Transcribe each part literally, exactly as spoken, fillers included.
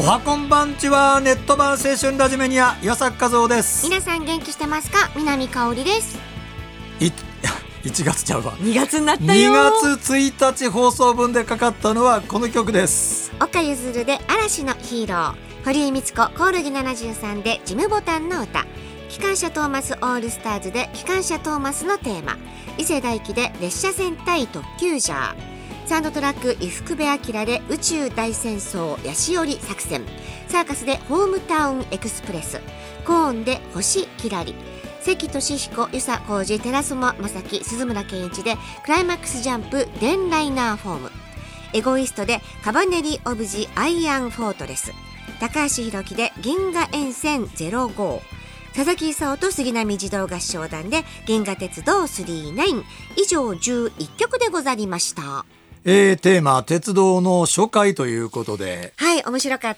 おはこんばんちは。ネット版青春ラジメニア岩崎和夫です。 皆さん元気してますか？南香織です。 いいちがつちゃうわ、 にがつになったよ。 にがつついたち放送分でかかったのはこの曲です。 岡ゆずるで嵐のヒーロー、堀井光子コオロギななじゅうさんでジムボタンの歌、機関車トーマスオールスターズで機関車トーマスのテーマ、伊勢大輝で列車戦隊特急ジャー、サウンドトラック伊福部明で宇宙大戦争ヤシオリ作戦、サーカスでホームタウンエクスプレス、コーンで星きらり、関俊彦、遊佐浩二、寺園正樹、鈴村健一でクライマックスジャンプデンライナーフォーム、エゴイストでカバネリオブジアイアンフォートレス、高橋宏樹で銀河沿線ゼロご、佐々木功と杉並児童合唱団で銀河鉄道さんじゅうきゅう、以上じゅういっきょくでござりました。 えー、テーマ鉄道の初回ということで、 はい、面白かった。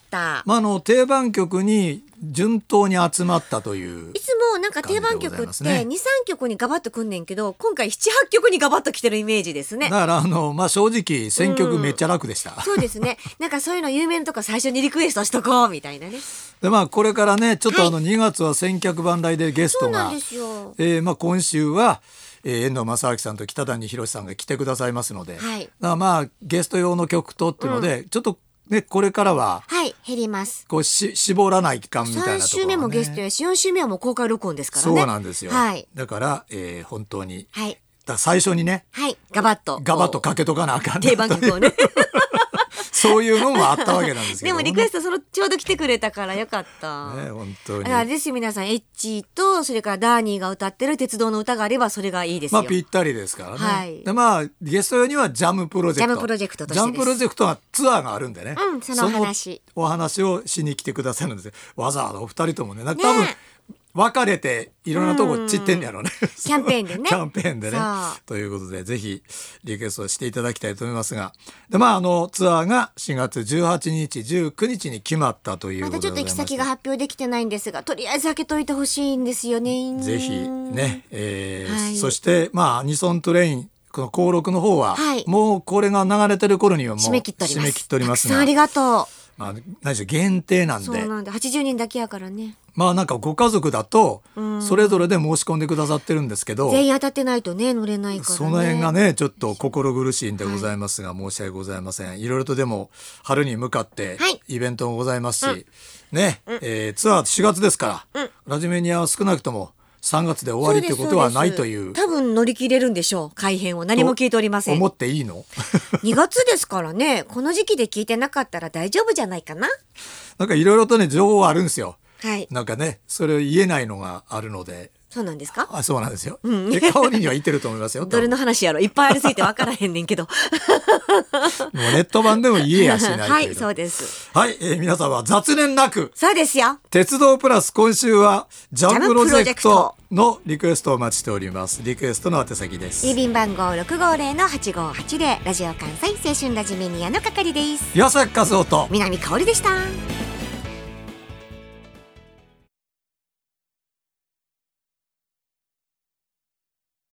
まあ、あの定番曲に順当に集まったという、 いつもなんか定番曲ってにさんきょくにガバッとくんねんけど、今回ななはっきょくにガバッと来てるイメージですね。 だからあの、まあ、正直選曲めっちゃ楽でした、 うん、そうですね。なんかそういうの有名なとこ最初にリクエストしとこうみたいなね。 で、まあ、これからねちょっとあのにがつは千客万来でゲストが、 そうなんですよ。 えーまあ、今週はえー、遠藤正明さんと北谷宏さんが来てくださいますので、 はい、 だからまあゲスト用の曲とっていうので、うん、ちょっとねこれからははい減ります。 こうし絞らないかんみたいなところ、ね、 さん週目もゲストやしよん週目はもう公開録音ですからね。 そうなんですよ、 はい、 だから、えー、本当に、 はい、 だ最初にね、 はい、ガバッとガバッとかけとかなあかん定番曲をねそういうのもあったわけなんですけど、 でもリクエストそのちょうど来てくれたからよかったね、本当にあれですよ。皆さんエッチとそれからダーニーが歌ってる鉄道の歌があればそれがいいですよ。 まあぴったりですからね、 はい、 でまあゲスト用にはジャムプロジェクトジャムプロジェクトとしてです。 ジャムプロジェクトはツアーがあるんでね、 うん、そのお話そのお話をしに来てくださるんです。わざわざお二人ともね、なんか多分、ね、別れていろんなとこ散ってんやろうね、 キャンペーンでねキャンペーンでねということでぜひリクエストしていただきたいと思いますが、で、まあ、あのツアーがしがつじゅうはちにちじゅうくにちに決まったということでございまして、 またちょっと行き先が発表できてないんですが、とりあえず開けといてほしいんですよね。 ぜひね、えーはい、そして、まあ、アニソントレインこの登録の方は、はい、もうこれが流れてる頃にはもう締め切っております。 締め切っておりますが、 たくさんありがとう。 まあ、何しろ限定なんで、 そうなんではちじゅうにんだけやからね。 まあなんかご家族だとそれぞれで申し込んでくださってるんですけど、 全員当たってないとね乗れないからね。 その辺がねちょっと心苦しいんでございますが、はい、申し訳ございません。いろいろとでも春に向かってイベントもございますし、はい、ね、うん、えー、ツアーしがつですから、うん、ラジメニアは少なくともさんがつで終わりということはないという。 多分乗り切れるんでしょう。改編を何も聞いておりません。 思っていいのにがつですからね。この時期で聞いてなかったら大丈夫じゃないかな。 なんかいろいろとね情報はあるんですよ。 はい、 なんかねそれを言えないのがあるので。 そうなんですか？ あ、そうなんですよ。 うん、 香織には言ってると思いますよ。 どれの話やろ、いっぱいありすぎて分からへんねんけどもうネット版でも言えやしないという。 はい、そうです。 はい、えー、皆さんは雑念なく。 そうですよ。 鉄道プラス今週はジャムプロジェクトのリクエストをお待ちしております。リクエストの宛先です。 郵便番号 ろくごゼロのはちごはちゼロ ラジオ関西青春ラジメニアの係です。 岩崎和夫と南香織でした。